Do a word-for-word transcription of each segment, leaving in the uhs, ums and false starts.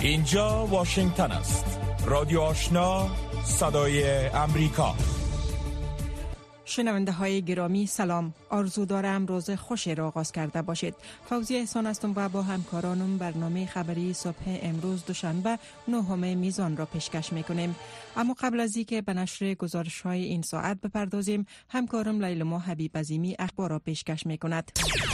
اینجا واشنگتن است. رادیو آشنا، صدای امریکا. شنونده های گرامی سلام، آرزو دارم روز خوشی را آغاز کرده باشید. فوزیه احسان هستم و با همکارانم برنامه خبری صبح امروز دوشنبه نهم میزان را پیشکش میکنیم. اما قبل از اینکه به نشر گزارش های این ساعت بپردازیم، همکارم لیلما حبیب عظیمی اخبار را پیشکش میکند.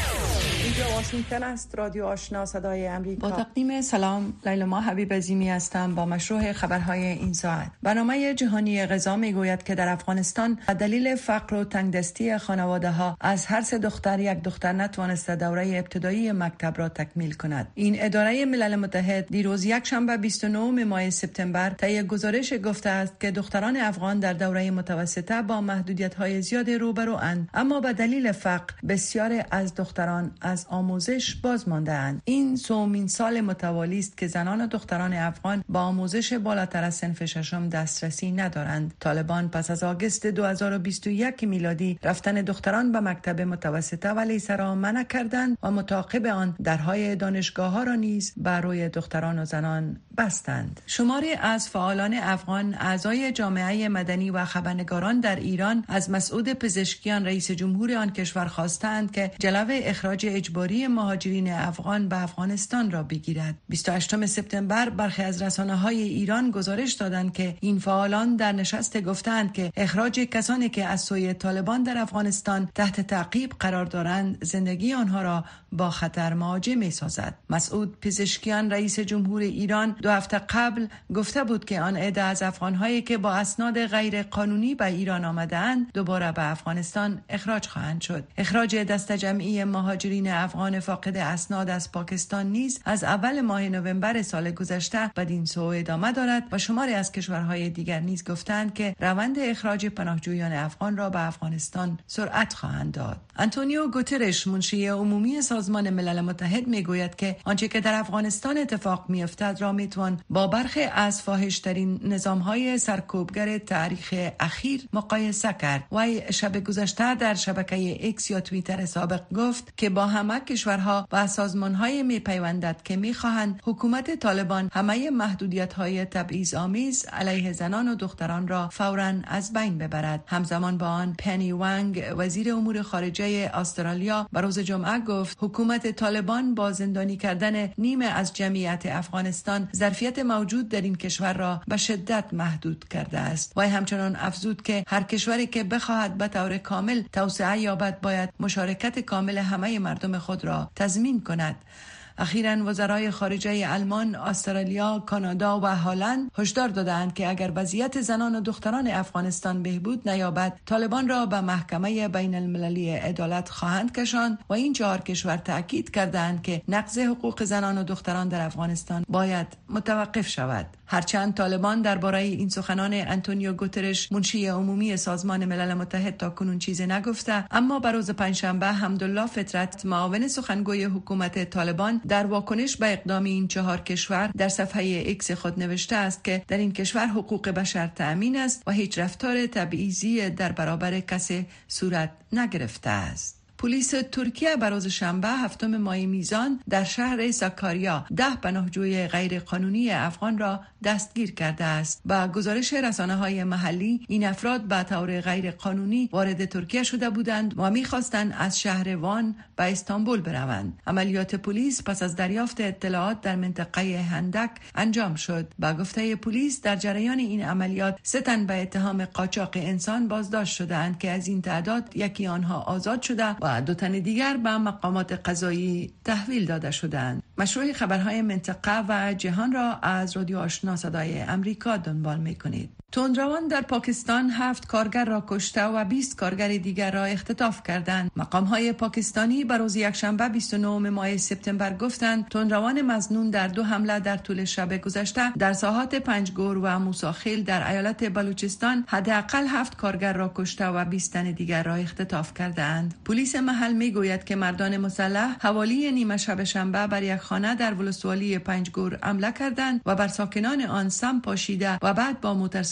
اینجا واشنگتن است. رادیو آشنا صدای امریکا. با تقدیم سلام، لیلما حبیب عظیمی هستم با مشروع خبرهای این ساعت. برنامه جهانی غذا میگوید که در افغانستان به دلیل فقر و تنگدستی خانواده ها از هر سه دختر یک دختر نتوانسته دوره ابتدایی مکتب را تکمیل کند. این اداره ملل متحد دیروز یک شنبه بیست و نه ماه سپتامبر طی گزارش گفته است که دختران افغان در دوره متوسطه با محدودیت‌های زیاد روبروند، اما به دلیل فقر بسیار از دختران از آموزش باز مانده اند. این سومین سال متوالی است که زنان و دختران افغان با آموزش بالاتر از صنف ششم دسترسی ندارند. طالبان پس از آگوست دو هزار و بیست و یک میلادی رفتن دختران به مکتب متوسطه و لیسه را منع کردند و متعاقب آن درهای دانشگاه‌ها را نیز بر روی دختران و زنان بستند. شماری از فعالان افغان، اعضای جامعه مدنی و خبرنگاران در ایران از مسعود پزشکیان رئیس جمهور آن کشور خواستند که جلو اخراج اجباری مهاجرین افغان به افغانستان را بگیرد. بیست و هشتم سپتامبر برخی از رسانه‌های ایران گزارش دادند که این فعالان در نشست گفتند که اخراج کسانی که از سوی طالبان در افغانستان تحت تعقیب قرار دارند زندگی آنها را با خطر مواجه می‌سازد. مسعود پزشکیان رئیس جمهور ایران دو هفته قبل گفته بود که آن عده از افغان‌هایی که با اسناد غیر قانونی به ایران آمده‌اند دوباره به افغانستان اخراج خواهند شد. اخراج دسته جمعی مهاجرین افغان فاقد اسناد از پاکستان نیز از اول ماه نوامبر سال گذشته بدین سو ادامه دارد و شماری از کشورهای دیگر نیز گفتند که روند اخراج پناهجویان افغان را به افغانستان سرعت خواهند داد. آنتونیو گوترش منشی عمومی سازمان ملل متحد میگوید که آنچه که در افغانستان اتفاق میافتد را میتوان با برخی از فاحش‌ترین نظام‌های سرکوبگر تاریخ اخیر مقایسه کرد. وی شب گذشته در شبکه ایکس یا توییتر سابق گفت که با همه کشورها و سازمان‌های میپیوندد که می‌خواهند حکومت طالبان همه محدودیت‌های تبعیض‌آمیز علیه زنان و دختران را فوراً از بین ببرد. همزمان با آن پنی وانگ وزیر امور خارجه استرالیا به روز جمعه گفت حکومت طالبان با زندانی کردن نیمه از جمعیت افغانستان ظرفیت موجود در این کشور را به شدت محدود کرده است. وی همچنان افزود که هر کشوری که بخواهد به طور کامل توسعه یابد باید مشارکت کامل همه مردم خود را تضمین کند. اخیراً وزرای خارجه آلمان، استرالیا، کانادا و هلند هشدار دادند که اگر وضعیت زنان و دختران افغانستان بهبود نیابد، طالبان را به محکمه بین المللی عدالت خواهند کشاند و این چهار کشور تاکید کردند که نقض حقوق زنان و دختران در افغانستان باید متوقف شود. هرچند طالبان درباره این سخنان آنتونیو گوترش منشی عمومی سازمان ملل متحد تا کنون چیزی نگفته، اما بر روز پنجشنبه حمدالله فطرت معاون سخنگوی حکومت طالبان در واکنش به اقدام این چهار کشور در صفحه ایکس خود نوشته است که در این کشور حقوق بشر تأمین است و هیچ رفتار تبعیضی در برابر کسی صورت نگرفته است. پلیس ترکیه بر روز شنبه هفتم ماه میزان در شهر ساکاریا ده پناهجوی غیر قانونی افغان را دستگیر کرده است. با گزارش رسانه‌های محلی این افراد به طور غیر قانونی وارد ترکیه شده بودند و می‌خواستند از شهر وان به استانبول بروند. عملیات پلیس پس از دریافت اطلاعات در منطقه هندک انجام شد. با گفته پلیس در جریان این عملیات سه تن به اتهام قاچاق انسان بازداشت شدند که از این تعداد یکی آنها آزاد شده و دو تن دیگر به مقامات قضایی تحویل داده شدند. مشروع خبرهای منطقه و جهان را از رادیو آشنا صدای امریکا دنبال می‌کنید. تندروان در پاکستان هفت کارگر را کشته و بیست کارگر دیگر را اختطاف کردند. مقام‌های پاکستانی بر روز یکشنبه بیست و نه ماه سپتامبر گفتند تندروان مظنون در دو حمله در طول شب گذشته در ساحات پنجگور و موساخیل در ایالت بلوچستان حداقل هفت کارگر را کشته و بیست تن دیگر را اختطاف کردند. پلیس محل میگوید که مردان مسلح حوالی نیمه شب شنبه بر یک خانه در ولسوالی پنجگور حمله کردند و بر ساکنان آن سم پاشیده و بعد با موتورسایکل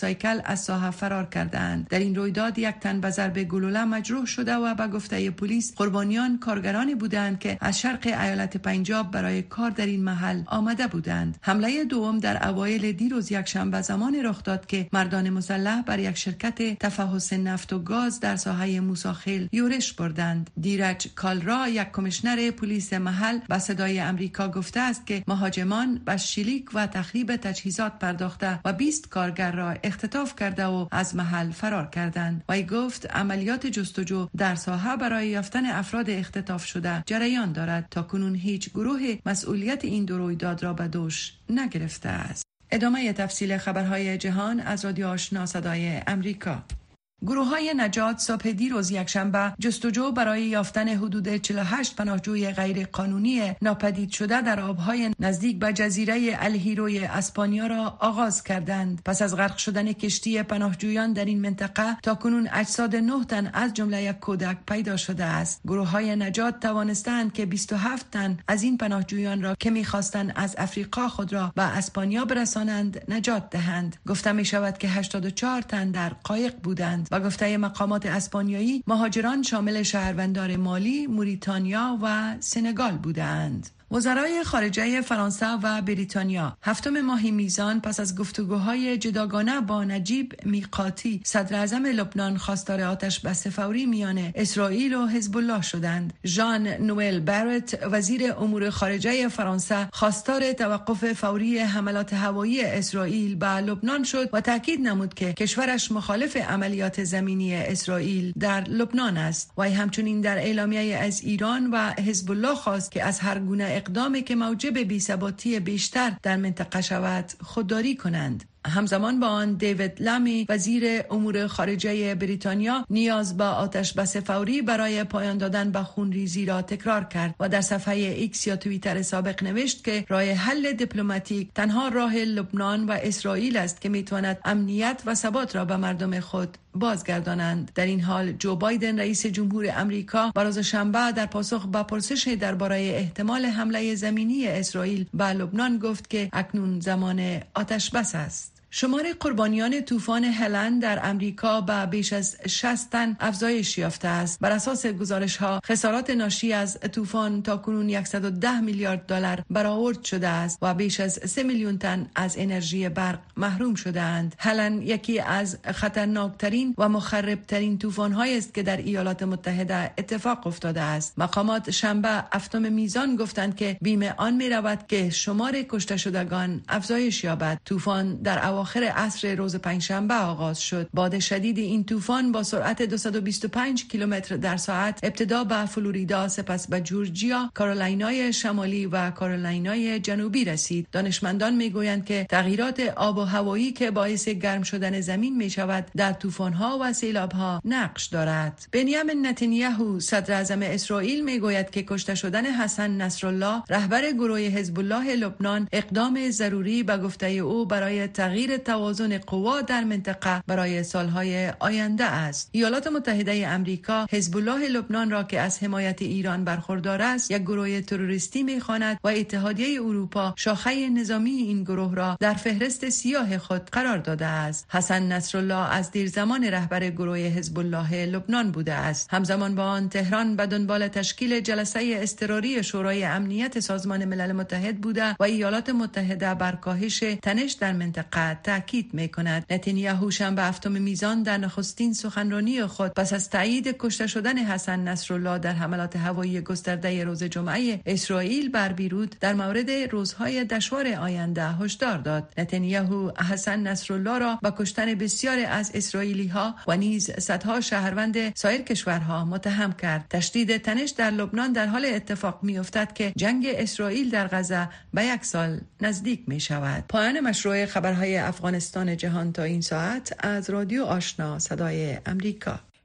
موتورسایکل از ساحه فرار کردند. در این رویداد یک تن به ضرب گلوله مجروح شده و به گفته پلیس قربانیان کارگرانی بودند که از شرق ایالت پنجاب برای کار در این محل آمده بودند. حمله دوم در اوایل دیروز یکشنبه زمان رخ داد که مردان مسلح بر یک شرکت تفحص نفت و گاز در ساحه موساخیل یورش بردند. دیرج کالرا، یک کمیشنر پلیس محل، به صدای امریکا گفته است که مهاجمان به شلیک و تخریب تجهیزات پرداخته و بیست کارگر را اختطاف کرده و از محل فرار کردند. وی گفت عملیات جستجو در ساحه برای یافتن افراد اختطاف شده جریان دارد. تا کنون هیچ گروه مسئولیت این دو رویداد را به دوش نگرفته است. ادامه تفصیل خبرهای جهان از رادیو آشنا صدای امریکا. گروه‌های نجات صبح دیروز یکشنبه جستجو برای یافتن حدود چهل و هشت پناهجوی غیر قانونی ناپدید شده در آبهای نزدیک به جزیره الهیروی اسپانیا را آغاز کردند. پس از غرق شدن کشتی پناهجویان در این منطقه تاکنون اجساد نه تن از جمله یک کودک پیدا شده است. گروه‌های نجات توانستند که بیست و هفت تن از این پناهجویان را که می‌خواستند از افریقا خود را به اسپانیا برسانند نجات دهند. گفته می‌شود که هشتاد و چهار تن در قایق بودند. و گفته مقامات اسپانیایی مهاجران شامل شهروندان مالی، موریتانیا و سنگال بودند. وزرای خارجه فرانسه و بریتانیا هفتم ماه میزان پس از گفتگوهای جداگانه با نجیب میقاتی صدر اعظم لبنان خواستار آتش بس فوری میان اسرائیل و حزب الله شدند. ژان نوئل بارت وزیر امور خارجه فرانسه خواستار توقف فوری حملات هوایی اسرائیل به لبنان شد و تاکید نمود که کشورش مخالف عملیات زمینی اسرائیل در لبنان است. و همچنین در اعلامیه از ایران و حزب الله خواست که از هر گونه اقدامی که موجب بی‌ثباتی بیشتر در منطقه شود خودداری کنند. همزمان با آن دیوید لامی وزیر امور خارجه بریتانیا نیاز به آتش بس فوری برای پایان دادن به خونریزی را تکرار کرد و در صفحه ایکس یا توییتر سابق نوشت که راه حل دیپلماتیک تنها راه لبنان و اسرائیل است که میتواند امنیت و ثبات را به مردم خود بازگردانند. در این حال جو بایدن رئیس جمهور امریکا روز شنبه در پاسخ به پرسش درباره احتمال حمله زمینی اسرائیل به لبنان گفت که اکنون زمان آتش بس است. شمار قربانیان طوفان هلن در امریکا به بیش از شصت تن افزایش یافته است. بر اساس گزارش‌ها خسارات ناشی از طوفان تاکنون صد و ده میلیارد دلار برآورد شده است و بیش از سه میلیون تن از انرژی برق محروم شده‌اند. هلن یکی از خطرناکترین و مخربترین طوفان‌هایی است که در ایالات متحده اتفاق افتاده است. مقامات شنبه هفتم میزان گفتند که بیمه آن می‌رود که شمار کشته شدگان افزایش یابد. طوفان در اواخر عصر روز پنجشنبه آغاز شد. باد شدید این طوفان با سرعت دویست و بیست و پنج کیلومتر در ساعت ابتدا به فلوریدا، سپس به جورجیا، کارولینای شمالی و کارولینای جنوبی رسید. دانشمندان میگویند که تغییرات آب و هوایی که باعث گرم شدن زمین می شود در طوفان‌ها و سیلاب‌ها نقش دارد. بنیامین نتانیاهو صدر اعظم اسرائیل میگوید که کشته شدن حسن نصرالله رهبر گروه حزب الله لبنان اقدام ضروری به گفته او برای تغییر توازن قوا در منطقه برای سالهای آینده است. ایالات متحده امریکا حزب الله لبنان را که از حمایت ایران برخوردار است یک گروه تروریستی می‌خواند و اتحادیه اروپا شاخه نظامی این گروه را در فهرست سیاه خود قرار داده است. حسن نصرالله از دیر زمان رهبر گروه حزب الله لبنان بوده است. همزمان با آن تهران به دنبال تشکیل جلسه اضطراری شورای امنیت سازمان ملل متحد بوده و ایالات متحده بر کاهش تنش در منطقه تاکید می‌کند. نتانیاهو شنبه هفتم میزان در نخستین سخنرانی خود پس از تایید کشته شدن حسن نصرالله در حملات هوایی گسترده روز جمعه اسرائیل بر بیروت در مورد روزهای دشوار آینده هشدار داد. نتانیاهو حسن نصرالله را با کشتن بسیاری از اسرائیلی‌ها و نیز صدها شهروند سایر کشورها متهم کرد. تشدید تنش در لبنان در حال اتفاق می‌افتد که جنگ اسرائیل در غزه به یک سال نزدیک می‌شود. پایان مشروع خبرهای افغانستان جهان تا این ساعت از رادیو آشنا صدای امریکا.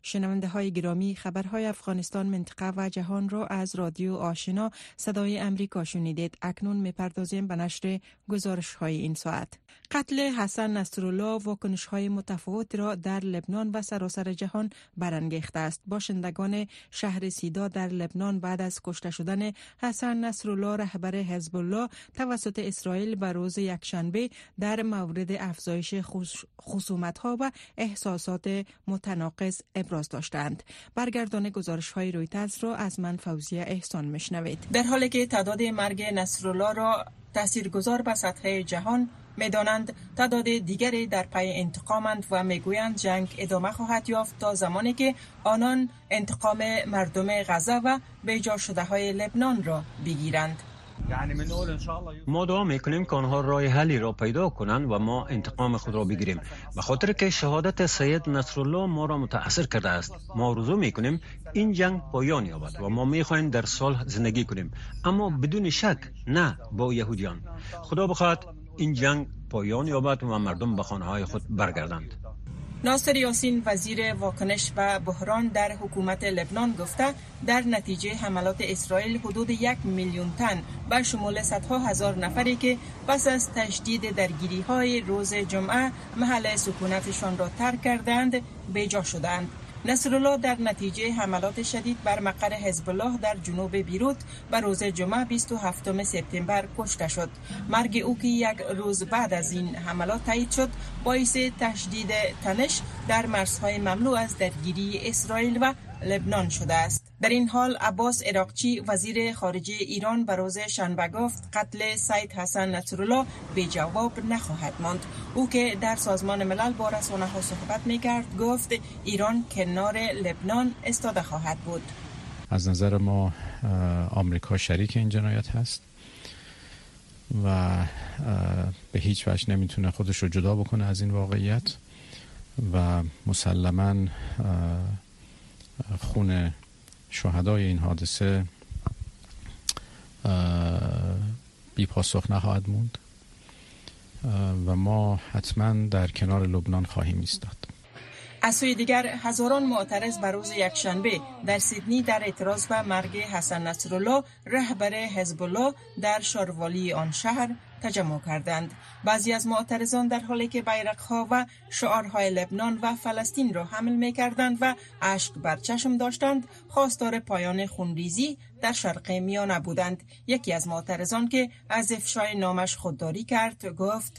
شنونده های گرامی، خبرهای افغانستان، منطقه و جهان را از رادیو آشنا صدای امریکا شنیدید. اکنون میپردازیم به نشر گزارش های این ساعت. قتل حسن نصرالله واکنش های متفاوت را در لبنان و سراسر جهان برانگیخته است. باشندگان شهر سیدا در لبنان بعد از کشته شدن حسن نصرالله رهبر حزب الله توسط اسرائیل به روز یکشنبه در مورد افزایش خصومت ها و احساسات متناقض ابراز داشتند. برگردان گزارش های رویترز را از من فوزیه احسان میشنوید. در حالی که تعداد مرگ نصرالله را تاثیرگذار به سطح جهان می‌دانند، تعداد دیگری در پی انتقامند و میگویند جنگ ادامه خواهد یافت تا زمانی که آنان انتقام مردم غزه و بیجا شده های لبنان را بگیرند. ما دعا میکنیم که آنها راه حلی را پیدا کنند و ما انتقام خود را بگیریم، به خاطر که شهادت سید نصرالله ما را متاثر کرده است. ما آرزو میکنیم این جنگ پایان یابد و ما میخواهیم در صلح زندگی کنیم، اما بدون شک نه با یهودیان. خدا بخواهد این جنگ پایان یابد و مردم به خانه‌های خود برگردند. ناصر یاسین وزیر واکنش به بحران در حکومت لبنان گفته در نتیجه حملات اسرائیل حدود یک میلیون تن به شمول صدها هزار نفری که پس از تشدید درگیری های روز جمعه محل سکونتشان را ترک کردند بیجا شدند. نصرالله در نتیجه حملات شدید بر مقر حزب الله در جنوب بیروت به روز جمعه بیست و هفتم سپتامبر کشته شد. مرگ او که یک روز بعد از این حملات تایید شد، باعث تشدید تنش در مرزهای مملو از درگیری اسرائیل و لبنان شده است. در این حال عباس عراقچی وزیر خارجه ایران به روز شنبه گفت قتل سید حسن نصرالله بی جواب نخواهد ماند. او که در سازمان ملل با رسانه‌ها صحبت می‌کرد گفت ایران کنار لبنان ایستاده خواهد بود. از نظر ما آمریکا شریک این جنایت هست و به هیچ وجه نمیتونه خودش رو جدا بکنه از این واقعیت و مسلماً خون شهدای این حادثه بی پاسخ نخواهد موند و ما حتما در کنار لبنان خواهیم ایستاد. از سوی دیگر هزاران معترض بر روز یکشنبه در سیدنی در اعتراض به مرگ حسن نصرالله رهبر حزب الله در شاروالی آن شهر تجمع کردند. بعضی از معترضان در حالی که بیرق‌ها و شعارهای لبنان و فلسطین را حمل می‌کردند و اشک بر چشم داشتند، خواستار پایان خونریزی در شرق میانه بودند. یکی از معترضان که از افشای نامش خودداری کرد گفت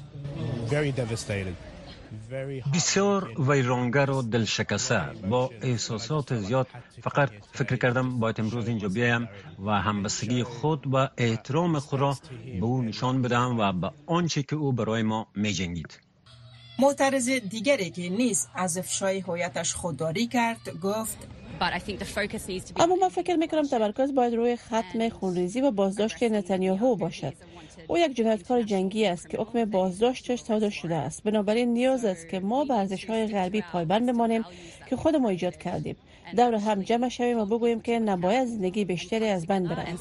بسیار ویرانگر و دلشکسته، با احساسات زیاد. فقط فکر کردم باید امروز اینجا بیایم و همبستگی خود و احترام خود را به او نشان بدهم و به آنچه که او برای ما می جنگید. معترض دیگری که نیز از افشای هویتش خودداری کرد گفت اما من فکر میکنم تمرکز باید روی ختم خونریزی و بازداشت نتانیاهو باشد. او یک جنایتکار جنگی است که حکم بازداشتش صادر شده است. بنابراین نیاز است که ما به ارزش‌های غربی پایبند بمانیم که خودمون ایجاد کردیم. دور هم جمع شویم و بگوییم که نباید زندگی بیشتری از بین برود.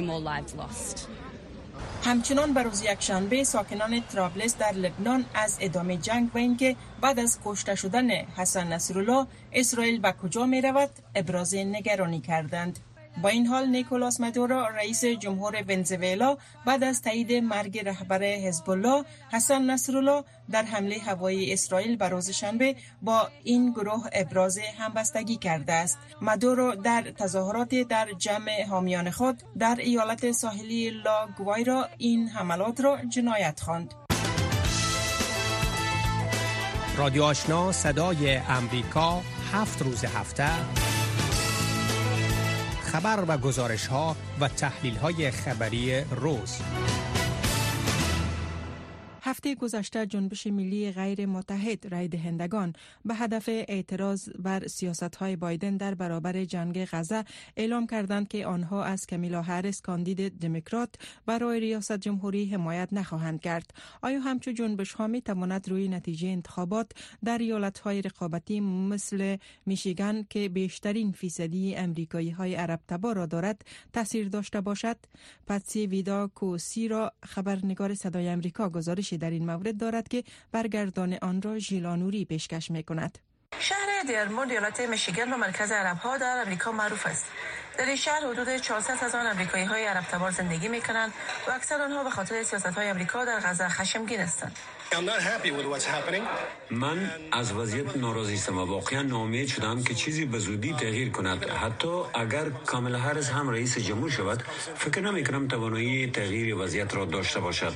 همچنان بر روز یکشنبه ساکنان طرابلس در لبنان از ادامه جنگ و اینکه بعد از کشته شدن حسن نصرالله اسرائیل به کجا می رود ابراز نگرانی کردند. با این حال نیکولاس مادورو رئیس جمهور ونزوئلا بعد از تایید مرگ رهبر حزب الله حسن نصرالله در حمله هوایی اسرائیل به روز شنبه با این گروه ابراز همبستگی کرده است. مادورو در تظاهرات در جمع حامیان خود در ایالت ساحلی لا گوایرا این حملات را جنایت خواند. رادیو آشنا صدای امریکا هفت روز هفته خبر و گزارش ها و تحلیل های خبری روز. هفته گذشته جنبش ملی غیر متحد رای دهندگان به هدف اعتراض بر سیاست‌های بایدن در برابر جنگ غزه اعلام کردند که آنها از کامیلا هریس کاندید دموکرات برای ریاست جمهوری حمایت نخواهند کرد. آیا همچون جنبش‌ها می‌تواند روی نتیجه انتخابات در ایالت‌های رقابتی مثل میشیگان که بیشترین فیصدی امریکایی‌های عرب تبار را دارد تاثیر داشته باشد؟ پاتسی ویدا کوسی را خبرنگار صدای آمریکا گزارش در این مورد دارد که برگردان آن را ژیلانوری پیشکش می‌کند. شهر دیرموند ایالت میشیگان و مرکز عرب‌ها در امریکا معروف است. در این شهر حدود چهارصد هزار آمریکایی‌های عرب تبار زندگی می‌کنند و اکثر آنها به خاطر سیاست‌های آمریکا در غزه خشمگین هستند. من از وضعیت ناراضی هستم و واقعا ناامید شدم که چیزی به زودی تغییر کند. حتی اگر کاملا هریس هم رئیس جمهور شود، فکر نمی کنم توانایی تغییر وضعیت را داشته باشد.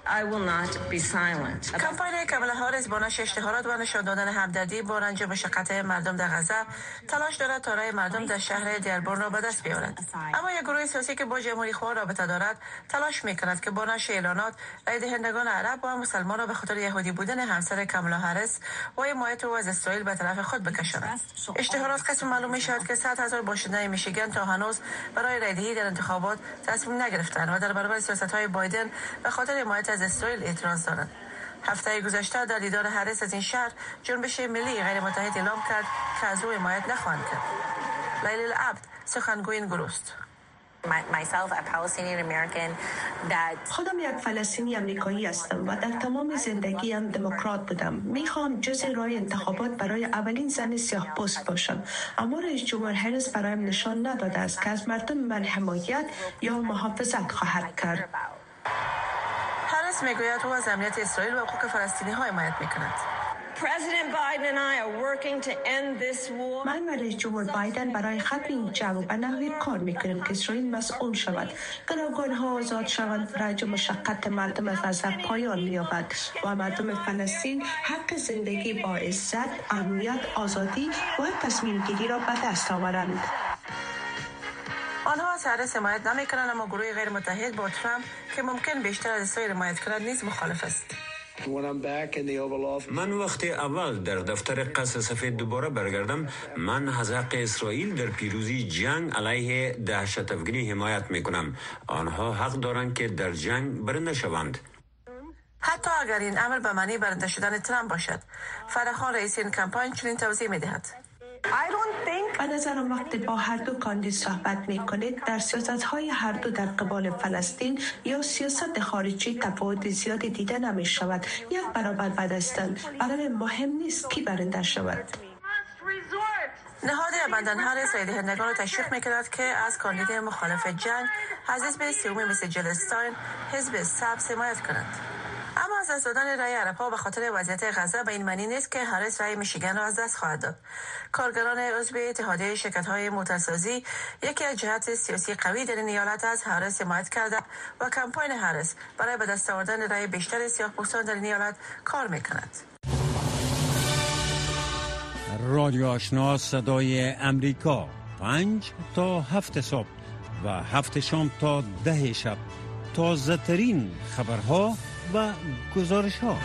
کمپاین کاملا هریس با نشر اشتهارات و نشان دادن همدردی با رنج و مشقت مردم در غزه تلاش دارد تا رای مردم در شهر دیربورن را به دست بیاورد. اما یک گروه سیاسی که با جمهوری خواه رابطه دارد تلاش می‌کند که با نشر اعلانات رای دهندگان عرب و مسلمان را به خاطر یهودی بودن همسر کاملا هریس و حمایت او از اسرائیل به طرف خود بکشاند. اشتهارات قسم معلوم می‌شود که صد هزار باشنده میشیگان تا هنوز برای رایدهی در انتخابات تصمیم نگرفتند و در برابر سیاست‌های بایدن به خاطر حمایت از اسرائیل اعتراض دارند. هفته گذشته در دیدار هریس از این شهر جنبش ملی غیر متحد اعلام کرد که از او حمایت نخواهند کرد. لیلی العبد سخنگوی این گروه است. خودم یک فلسطینی امریکایی هستم و در تمام زندگیم دموکرات بودم. میخوام جزء رای انتخابات برای اولین زن سیاه پوست باشم، اما رئیس جمهور هریس برایم نشان نداده است که از مردم من حمایت یا محافظت خواهد کرد. هریس میگوید او از امنیت اسرائیل و حقوق فلسطینی ها حمایت میکند. من و رئیس جمهور بایدن برای ختم این جنگ به نحوی کار میکنیم که اسرائیل مسئول شود، گروگان‌ها آزاد شوند، رنج و مشقت مردم غزه پایان یابد و مردم فلسطین حق زندگی با عزت، امنیت، آزادی و تصمیم گیری را به دست آورند. آنها از هریس حمایت نمیکنند، اما گروه غیر متحد با ترامپ که ممکن بیشتر از اسرائیل حمایت کند نیز مخالف است. من وقتی اول در دفتر قصر سفید دوباره برگردم، من از حق اسرائیل در پیروزی جنگ علیه دهشت افکنی حمایت میکنم. آنها حق دارند که در جنگ برنده شوند. حتی اگر این امر به معنی برنده شدن ترامپ باشد. فرخان رئیس این کمپاین چنین توضیح میدهد. به نظرم وقتی با هر دو کاندید صحبت می کنید، در سیاست های هر دو در قبال فلسطین یا سیاست خارجی تفاوت زیادی دیده نمی شود. یک برابر بدستند. برای مهم نیست کی برنده شود. نهاد ابندن هریس رای دهندگان را تشویق می‌کند که از کاندید مخالف جنگ از حزب سیومی مثل جل استاین حزب سبز حمایت کنند. اما از دست دادن رای عرب‌ها به خاطر وضعیت غزه به این معنی نیست که هریس رای میشیگان را از دست خواهد داد. کارگران عضو اتحادیه شرکت‌های موتورسازی یکی از جهات سیاسی قوی در این ایالت از هریس حمایت کرده و کمپاین هریس برای به دست آوردن رای بیشتر سیاه‌پوستان در این ایالت کار می‌کند. رادیو آشنا صدای امریکا، پنج تا هفت صبح و هفت شام تا ده شب، تازه ترین خبرها و گزارش ها.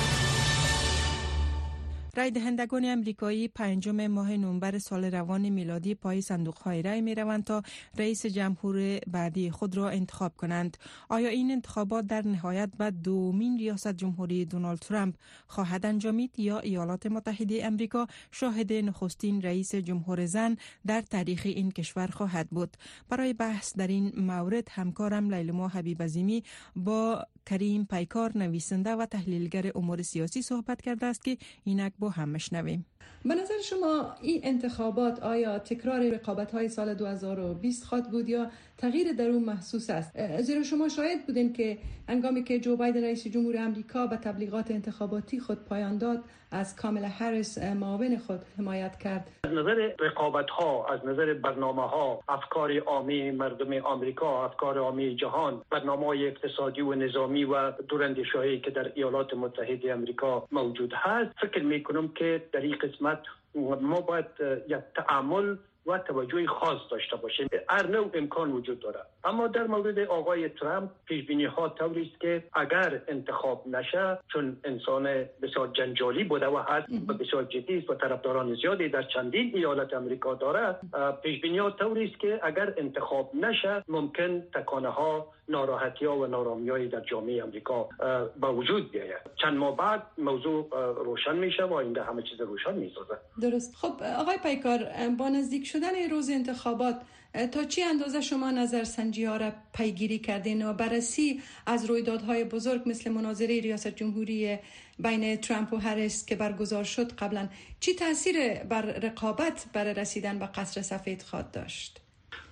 رای دهندگان امریکایی پنجم ماه نوامبر سال روان میلادی پای صندوق‌های رای می‌روند تا رئیس جمهور بعدی خود را انتخاب کنند. آیا این انتخابات در نهایت به دومین ریاست جمهوری دونالد ترامپ خواهد انجامید یا ایالات متحده امریکا شاهد نخستین رئیس جمهور زن در تاریخ این کشور خواهد بود؟ برای بحث در این مورد همکارم لیلما حبیب عظیمی با کریم پیکار نویسنده و تحلیلگر امور سیاسی صحبت کرده است که اینک با هم مشنویم. به نظر شما این انتخابات آیا تکرار رقابت‌های سال دو هزار و بیست خواهد بود یا تغییر در اون محسوس است؟ زیرا شما شاهد بودین که هنگامی که جو بایدن رئیس جمهور آمریکا به تبلیغات انتخاباتی خود پایان داد، از کاملا هریس معاون خود حمایت کرد. از نظر رقابت‌ها، از نظر برنامه‌ها، افکار عامی مردم آمریکا، افکار عامی جهان، برنامه‌های اقتصادی و نظامی و دوراندیش‌هایی که در ایالات متحده آمریکا موجود هست، فکر می‌کنم که در این قسمت ما باید یک تعامل و توجه خاص داشته باشیم. هر نوع امکان وجود داره، اما در مورد آقای ترامپ پیش بینی ها طوری است که اگر انتخاب نشه، چون انسان بسیار جنجالی بوده و هست و بسیار جدی است و طرفداران زیادی در چندین ایالت آمریکا داره، پیش بینی ها طوری است که اگر انتخاب نشه ممکن تکانه ها، ناراحتی ها و نارامیایی در جامعه آمریکا با وجود بیاید. چند ماه بعد موضوع روشن میشه و اینده همه چیز روشن میسازه. درست. خب آقای پیکار، با نزدیک شدن روز انتخابات تا چی اندازه شما نظرسنجی ها را پیگیری کردین و بررسی از رویدادهای بزرگ مثل مناظره ریاست جمهوری بین ترامپ و هریس که برگزار شد قبلا چی تاثیر بر رقابت برای رسیدن به قصر سفید خواهد داشت؟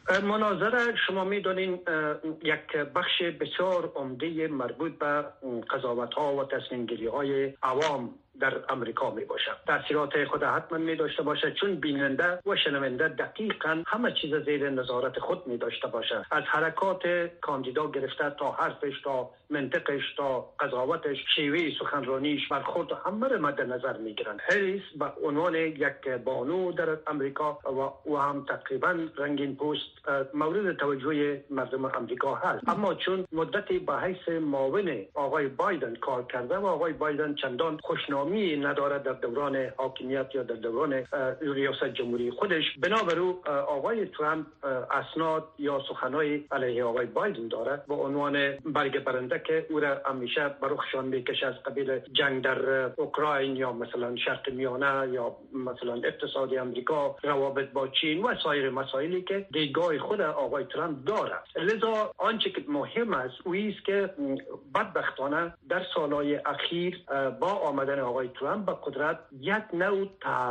مناظره شما میدونین یک بخش بسیار عمده مربوط به قضاوت ها و تصمیم گیری های عوام در امریکا می باشد. تاثیرات خود حتما می داشته باشد، چون بیننده و شنونده دقیقاً همه چیز زیر نظارت خود می داشته باشد، از حرکات کاندیدا گرفته تا حرفش تا منطقش تا قضاوتش، شیوه سخنرانیش، برخورد همه را مد نظر می گیرند. هریس به عنوان یک بانو در امریکا و, و هم تقریبا رنگین پوست مورد توجه مردم امریکا هست، اما چون مدتی به حیث معاون آقای بایدن کار کرده و آقای بایدن چندان خوشنامی می ندارد در دوران حاکمیت یا در دوران ریاست جمهوری خودش، بنابراین آقای ترامپ اسناد یا سخنهای علیه آقای بایدن دارد با عنوان برگ برنده که او را همیشه برخشان میکشه از قبیل جنگ در اوکراین یا مثلا شرق میانه یا مثلا اقتصاد امریکا، روابط با چین و سایر مسائلی که دیدگاه خود آقای ترامپ دارد. لذا آنچه که مهم است اویست که بدبختانه در سالهای اخیر با آمدن آقای ترامپ به قدرت یک نوع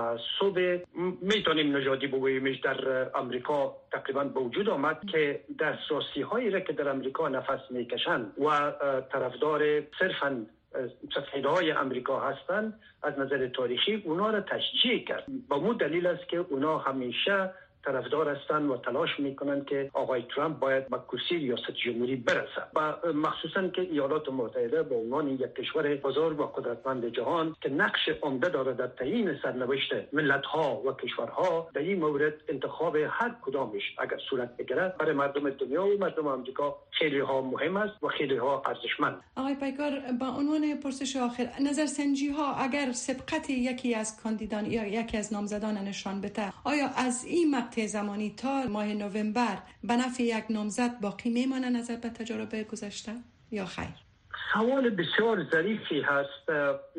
تعصب میتونیم نژادی بگوییمش در امریکا تقریبا به وجود آمد که دسترسی هایی را که در امریکا نفس میکشند و طرفدار صرفاً سفیدهای امریکا هستند از نظر تاریخی اونا را تشجیع کرد. با مو دلیل است که اونا همیشه طرفدار هستند و تلاش میکنند که آقای ترامپ باید به کرسی ریاست جمهوری برسد و مخصوصا که ایالات متحده به عنوان یک کشور بزرگ و قدرتمند جهان که نقش عمده دارد در تعیین سرنوشت ملت‌ها و کشورها، در این مورد انتخاب هر کدامش اگر صورت بگیرد برای مردم دنیا و مردم آمریکا خیلی ها مهم است و خیلی ها ارزشمند. آقای پیکار، با عنوان پرسش آخر، نظرسنجی ها اگر سبقت یکی از کاندیدان یا یکی از نامزدان نشان بده، آیا از این مقطع زمانی تا ماه نوامبر به نفع یک نامزد باقی میمانه نظر به تجارب گذشته یا خیر؟ سوال بسیار ظریفی هست.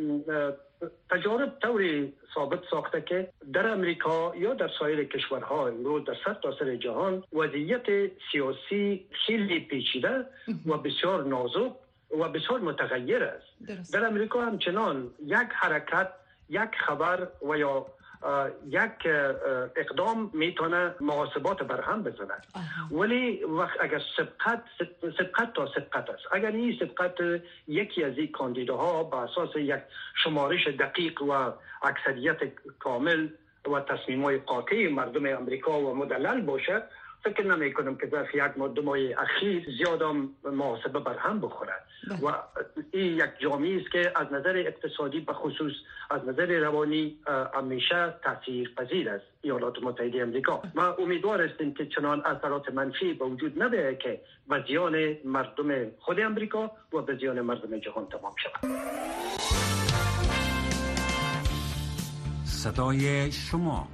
تجارب طوری ثابت ساخته که در امریکا یا در سایر کشورها امروز در سرتاسر جهان وضعیت سیاسی خیلی پیچیده و بسیار نازک و بسیار متغیر است. درست. در امریکا همچنان یک حرکت، یک خبر و یا یک اقدام میتونه محاسبات برهم بزنه، ولی وقت اگر سبقت سبقت تا سبقت است، اگر این سبقت یکی از این کاندیداها به اساس یک شمارش دقیق و اکثریت کامل و تصمیم‌های قاطع مردم امریکا و مدلل باشه، فکر نمی کنم که در یک ماه دو ماه اخیر زیاد محاسبه برهم بخوره و این یک جامعه است که از نظر اقتصادی به خصوص از نظر روانی همیشه تاثیر پذیر است ایالات متحده آمریکا. ما امیدوار هستیم که چنان اثرات منفی به وجود نبیاید که به زیان مردم خود امریکا و به زیان مردم جهان تمام شود. صدای شما،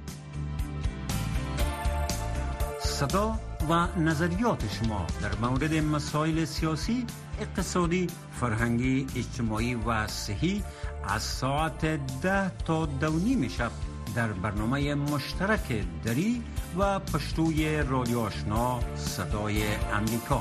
صدا و نظریات شما در مورد مسائل سیاسی، اقتصادی، فرهنگی، اجتماعی و صحی از ساعت ده تا دو نیم شب در برنامه مشترک دری و پشتوی رادیو آشنا صدای امریکا.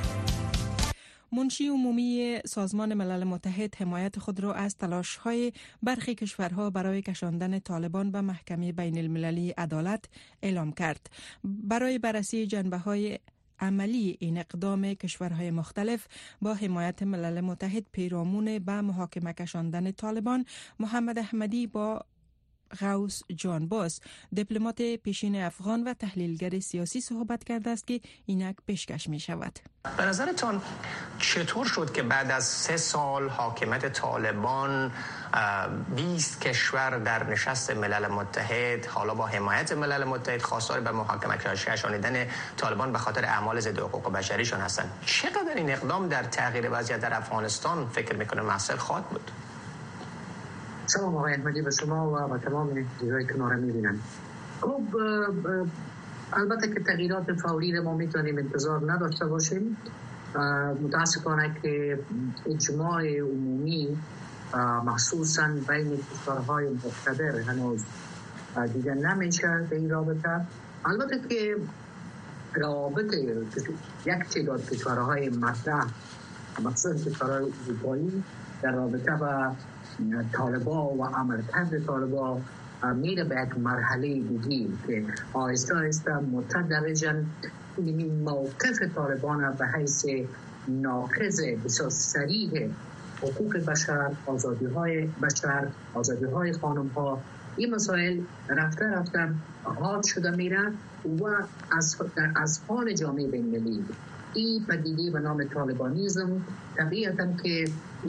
منشی عمومی سازمان ملل متحد حمایت خود را از تلاش‌های برخی کشورها برای کشاندن طالبان به محکمه بین المللی عدالت اعلام کرد. برای بررسی جنبه‌های عملی این اقدام کشورهای مختلف با حمایت ملل متحد پیرامون به محاکمه کشاندن طالبان، محمد احمدی با غوث جانباز، دیپلمات پیشین افغان و تحلیلگر سیاسی صحبت کرده است که اینک پیشکش می شود. به نظرتان چطور شد که بعد از سه سال حاکمیت طالبان بیست کشور در نشست ملل متحد حالا با حمایت ملل متحد خواستار به محاکمه کشاندن طالبان به خاطر اعمال ضد حقوق بشریشان هستند؟ چقدر این اقدام در تغییر وضعیت در افغانستان فکر میکنه مؤثر خواهد بود؟ سلام آقای احمدی به شما و به تمام جزایی که ما را می‌بینند. خب البته که تغییرات فوری را ما میتونیم انتظار نداشته باشیم. متاسفانه که اجماع عمومی مخصوصاً بین کشورهای مقتدر هنوز دیده نمیشه به این رابطه. البته که روابط یک تعداد کشورهای مطرح مخصوصا کشورهای اروپایی در رابطه با طالبان و عملکرد طالبان میره به یک مرحله دیگه که آهسته آهسته متدرجاً موقف طالبان به حیث ناقض بسیار صریح حقوق بشر، آزادی های بشر، آزادی های خانم ها، این مسائل رفته رفته حاد شده میره و از در اذهان جامعه بین‌المللی این پدیده به نام طالبانیزم طبیعتاً که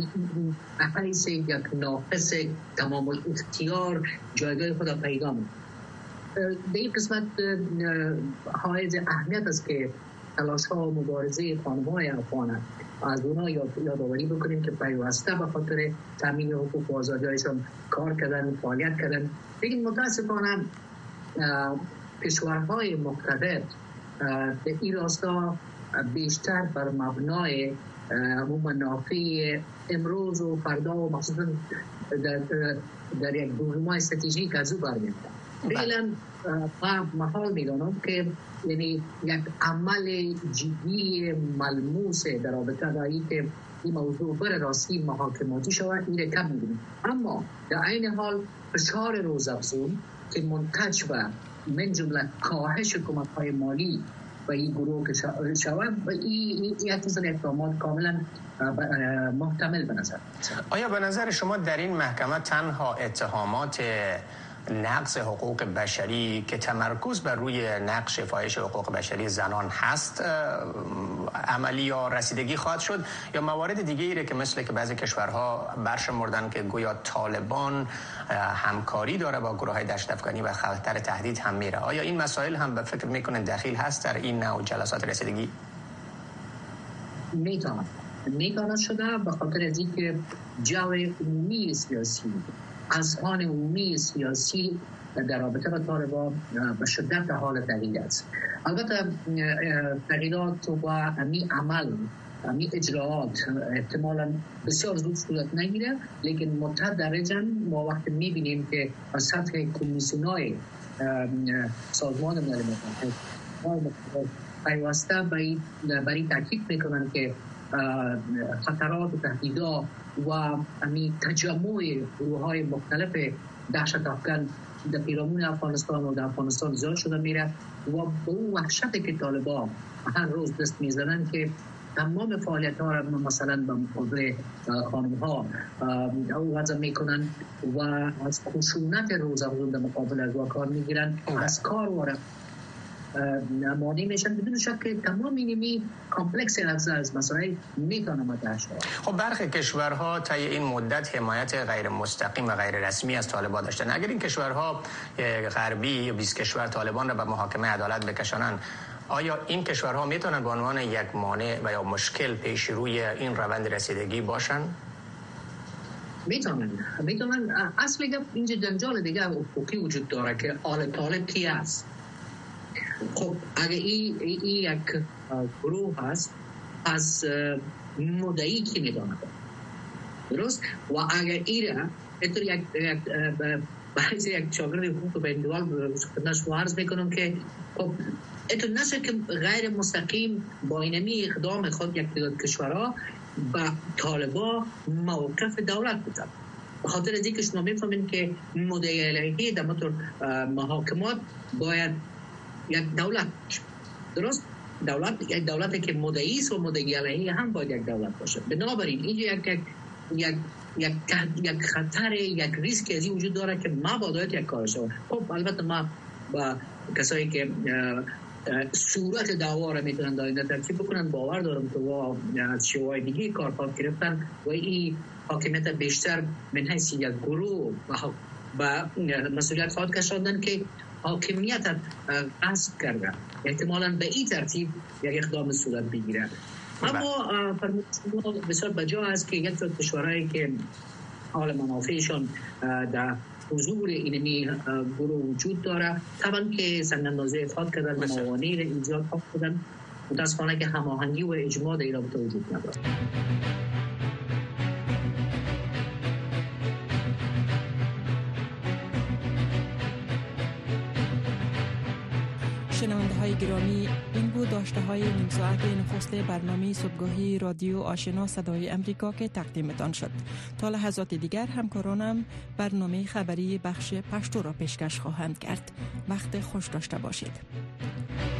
به حیث یک ناقص تمام اختیار جایگاه خود پیدا می‌کنه. به این قسمت حائز اهمیت است که تلاش ها و مبارزه خانم‌های افغان از اونها یادآوری بکنیم که پیوسته به خاطر تامین حقوق و آزادی‌هایشان کار کردن، فعالیت کردن. لیکن متاسفانه کشورهای مقتدر به این راستا بیشتر بر مبنای منافع امروز و فردا و مخصوصا در, در یک برنامه استراتژیک از او برمی‌آید. فعلا ما محال می‌دانم که یعنی یک عمل جدی ملموس در رابطه با اینکه این موضوع بر راستی محاکماتی شود این کم می‌بینیم، اما در عین حال فشار روزافزون که منتج به من جمله کاهش کمک‌های مالی و این گروه شود و این یک چیز اقدامات کاملا محتمل به نظر. آیا به نظر شما در این محکمه تنها اتهامات نقض حقوق بشری که تمرکز بر روی نقش فاحش حقوق بشری زنان هست عملی یا رسیدگی خواهد شد، یا موارد دیگه ایره که مثل که بعضی کشورها برشمردن که گویا طالبان همکاری داره با گروه‌های دشت افغانی و خطر تهدید هم میره؟ آیا این مسائل هم به فکر میکنن دخیل هست در این نوع جلسات رسیدگی؟ میتونه میتونه شده به خاطر از اینکه جو عمومی سیاسی اذهان عمومی سیاسی در رابطه با طالبان به شدت حال تغییر است. البته تغییرات و امی عمل امی اجراعات احتمالاً بسیار زود صورت نگیره، لیکن متدرجاً ما وقتی میبینیم که از سطح کمیسیون‌های سازمان ملل متحد پیوسته برای تاکید میکنن که خطرات و تهدیدات و امی تجمع گروه‌های مختلف دهشت افکن در پیرامون افغانستان و در افغانستان زیاد شده میره و با اون وحشتی که طالبان هر روز دست میزنن که تمام فعالیت ها را مثلا به مقابل خانم ها او وضع میکنن و از خشونت روزافزون در مقابل از کار میگیرن، از کار و مانع میشن. بدون شک که تمام اینمی کامپلکس از مسائل میتونه مطرح شود. خب برخی کشورها طی این مدت حمایت غیر مستقیم و غیر رسمی از طالبان داشتن. اگر این کشورها غربی یا بیست کشور طالبان را به محاکمه عدالت بکشانن، آیا این کشورها میتونن به عنوان یک مانع و یا مشکل پیش روی این روند رسیدگی باشن؟ میتونن میتونن اصل گپ اینجا جنجال دیگه افقی وجود داره که آل طالب کی است. خب اگه این ای, ای یک گروه هست از مدعی کی میداند، درست؟ و اگه ایره اتر یک بحث یک شاگرد حقوق بین‌الملل خدمتش عرض میکنم که خب اتر نشه که غیر مستقیم با اینمی اقدام خود یک تعداد کشورها با طالبان موقف دولت بودن. به خاطر از اینکه شما میفهمین که مدعی علیه در مطور محاکمات باید یک دولت، درست؟ دولت یک دولتی که مدعی است و مدعی علیه هم باید یک دولت باشه. بنابراین اینجا یک یک یک یک یک خطر، یک ریسک از این وجود داره که ما باید یک کار شود. خب البته ما با کسایی که صورت دعوا را میتونن در این ترتیب بکنن باور دارم که با از شیوه دیگه کار پاک گرفتن و این حاکمیت بیشتر من حیث یک گروه و مسئولیت خواهد کشاندن که حاکمیت غصب کرده، احتمالاً به این ترتیب یک اقدام صورت بگیره. اما فرمودن بسیار بجا است که یک تا کشورهایی که حال منافعشان در حضور اینمی گروه وجود داره طبعا که سنگ‌اندازی خواهد کردن، موانعی را ایجاد خواهد کردن، متاسفانه که هماهنگی و اجماع در این رابطه وجود نداره. شنونده های گرامی، این بود داشته های نیم ساعت نخست برنامه صبحگاهی رادیو آشنا صدای امریکا که تقدیمتان شد. تا لحظات دیگر همکارانم برنامه خبری بخش پشتو را پیشکش خواهند کرد. وقت خوش داشته باشید.